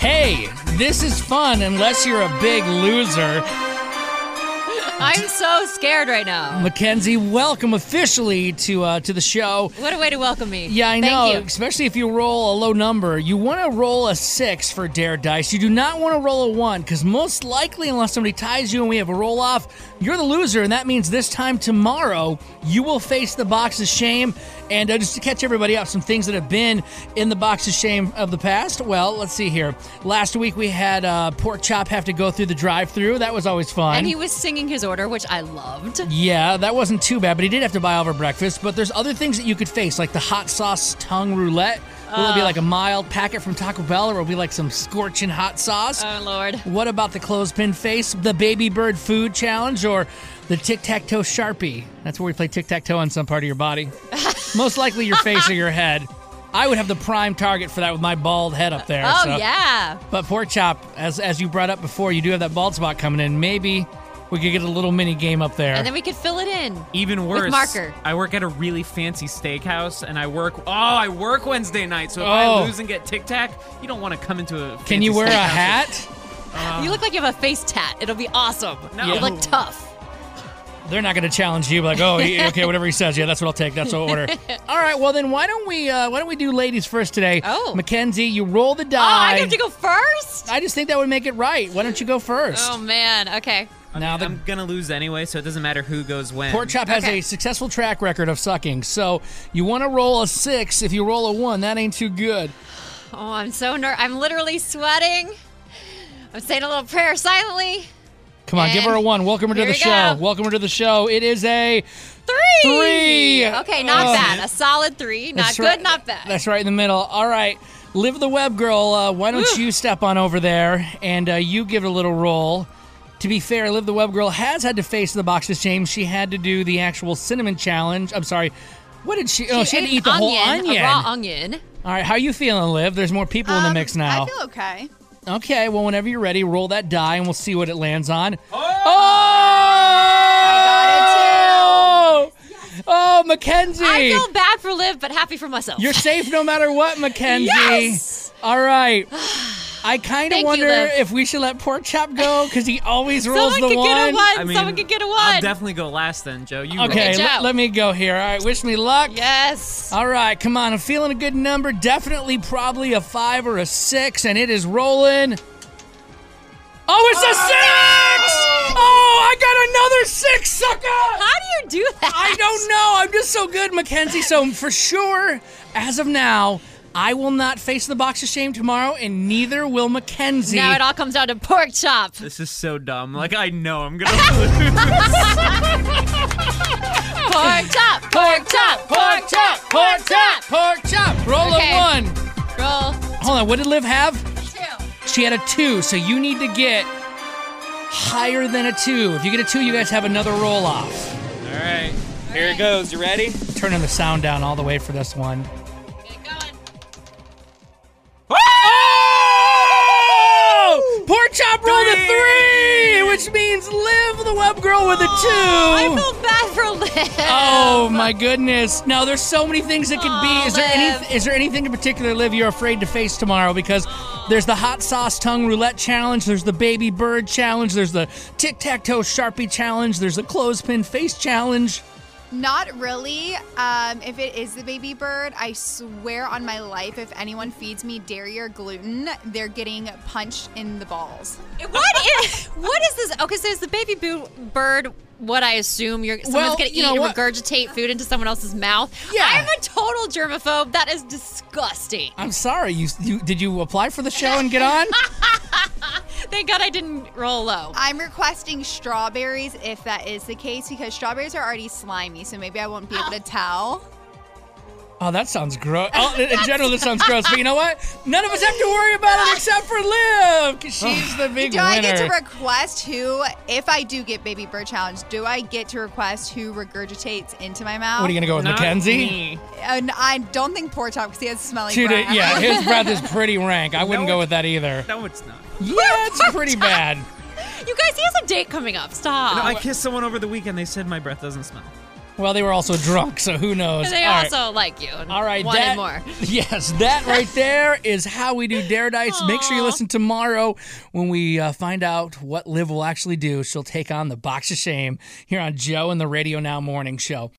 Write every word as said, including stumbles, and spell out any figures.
Hey, this is fun unless you're a big loser. I'm so scared right now. Mackenzie, welcome officially to uh, to the show. What a way to welcome me. Yeah, I Thank know, you. especially if you roll a low number. You want to roll a six for Dare Dice. You do not want to roll a one, because most likely, unless somebody ties you and we have a roll-off, you're the loser, and that means this time tomorrow, you will face the box of shame. And uh, just to catch everybody up, some things that have been in the box of shame of the past. Well, let's see here. Last week we had uh, Pork Chop have to go through the drive-thru. That was always fun. And he was singing his order, which I loved. Yeah, that wasn't too bad, but he did have to buy all of our breakfast. But there's other things that you could face, like the hot sauce tongue roulette. Will it be like a mild packet from Taco Bell, or will it be like some scorching hot sauce? Oh, Lord. What about the clothespin face, the baby bird food challenge, or the tic-tac-toe Sharpie? That's where we play tic-tac-toe on some part of your body. Most likely your face or your head. I would have the prime target for that with my bald head up there. Oh, so. yeah. But Pork Chop, as as you brought up before, you do have that bald spot coming in. Maybe we could get a little mini game up there. And then we could fill it in. Even worse, With marker. I work at a really fancy steakhouse, and I work. Oh, I work Wednesday night. So if Oh. I lose and get Tic Tac, you don't want to come into a. Fancy Can you wear a steakhouse. hat? Uh, You look like you have a face tat. It'll be awesome. No. You look tough. They're not going to challenge you, like, oh, he- okay, whatever he says, yeah, that's what I'll take. That's what I'll order. All right, well then, why don't we uh, why don't we do ladies first today? Oh. Mackenzie, you roll the Oh, die. I have to go first? I just think that would make it right. Why don't you go first? Oh, man. Okay. now the I'm gonna lose anyway, so it doesn't matter who goes when. Pork Chop has Okay. a successful track record of sucking, so you want to roll a six. If you roll a one, that ain't too good. Oh, I'm so ner- I'm literally sweating. I'm saying a little prayer silently. Come on, give her a one. Welcome her to Here the we show. go. Welcome her to the show. It is a Three. Three. Okay, not Oh. bad. A solid three. Not That's good, right. not bad. That's right in the middle. All right. Live the Web Girl, uh, why don't Woo. you step on over there and uh, you give it a little roll. To be fair, Live the Web Girl has had to face the box of shame. She had to do the actual cinnamon challenge. I'm sorry. What did she? oh, she had to ate eat the whole onion. A raw onion. All right. How you feeling, Liv? There's more people in the Um, mix now. I feel okay. Okay. Well, whenever you're ready, roll that die and we'll see what it lands on. Oh! I got it too. Oh, Mackenzie. I feel bad for Liv, but happy for myself. You're safe no matter what, Mackenzie. Yes! All right. I kind of Thank you, wonder Liv. if we should let Pork Chop go because he always rolls Someone the could one. get a one. I mean, Someone could get a one. I'll definitely go last then, Joe. You Okay, Okay, Joe. let, let me go here. All right, wish me luck. Yes. All right, come on. I'm feeling a good number. Definitely probably a five or a six, and it is rolling. Oh, it's a six! Oh, I got another six, sucker! How do you do that? I don't know. I'm just so good, Mackenzie. So for sure, as of now, I will not face the box of shame tomorrow, and neither will Mackenzie. Now it all comes down to Pork Chop. This is so dumb. Like, I know I'm gonna lose. Pork Chop. Pork Chop. Pork Chop. Pork Chop. Pork chop. Roll Okay. a one. Roll. Hold on. What did Liv have? Two. She had a two, so you need to get higher than a two. If you get a two, you guys have another roll off. All right, here it goes. You ready? Turning the sound down all the way for this one. Get it going. Oh! Pork chop rolled a three, which means Liv, the web girl, with a two. I feel bad for Liv. Oh my goodness! Now there's so many things that could Aw, be. Is there Liv. any? Is there anything in particular, Liv, you're afraid to face tomorrow? Because there's the hot sauce tongue roulette challenge. There's the baby bird challenge. There's the tic tac toe Sharpie challenge. There's the clothespin face challenge. Not really. Um, if it is the baby bird, I swear on my life, if anyone feeds me dairy or gluten, they're getting punched in the balls. What is what is this? Okay, so is the baby boo- bird what I assume you're someone's Well, gonna you eat know and what? regurgitate food into someone else's mouth? Yeah. I'm a total germaphobe. That is disgusting. I'm sorry. You, you did you apply for the show and get on? Thank God I didn't roll low. I'm requesting strawberries if that is the case because strawberries are already slimy, so maybe I won't be able to tell. Oh, that sounds gross. Oh, in general, this sounds gross. But you know what? None of us have to worry about it except for Liv, because she's the big Do winner. I get to request who, if I do get baby bird challenge, do I get to request who regurgitates into my mouth? what are you gonna go with, Not Mackenzie? me. And I don't think Pork Chop because he has smelly Dude, breath. yeah, his breath is pretty rank. I wouldn't No, go with that either. No, it's not. Yeah, it's pretty bad. You guys, he has a date coming up. Stop. No, I kissed someone over the weekend. They said my breath doesn't smell. Well, they were also drunk, so who knows? And they All right. also like you and All right, wanted that, more. Yes, that right there is how we do Dare Dice. Make sure you Aw. listen tomorrow when we uh, find out what Liv will actually do. She'll take on the box of shame here on Joe and the Radio Now Morning Show.